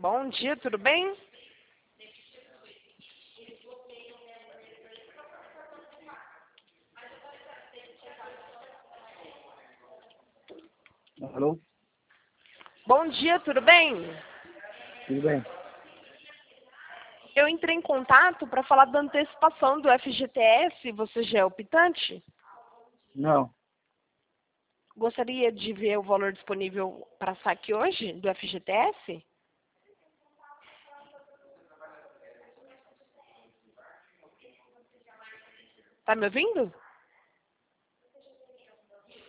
Bom dia, tudo bem? Alô? Bom dia, tudo bem? Tudo bem? Eu entrei em contato para falar da antecipação do FGTS. Você já é optante? Não. Gostaria de ver o valor disponível para saque hoje do FGTS? Tá me ouvindo?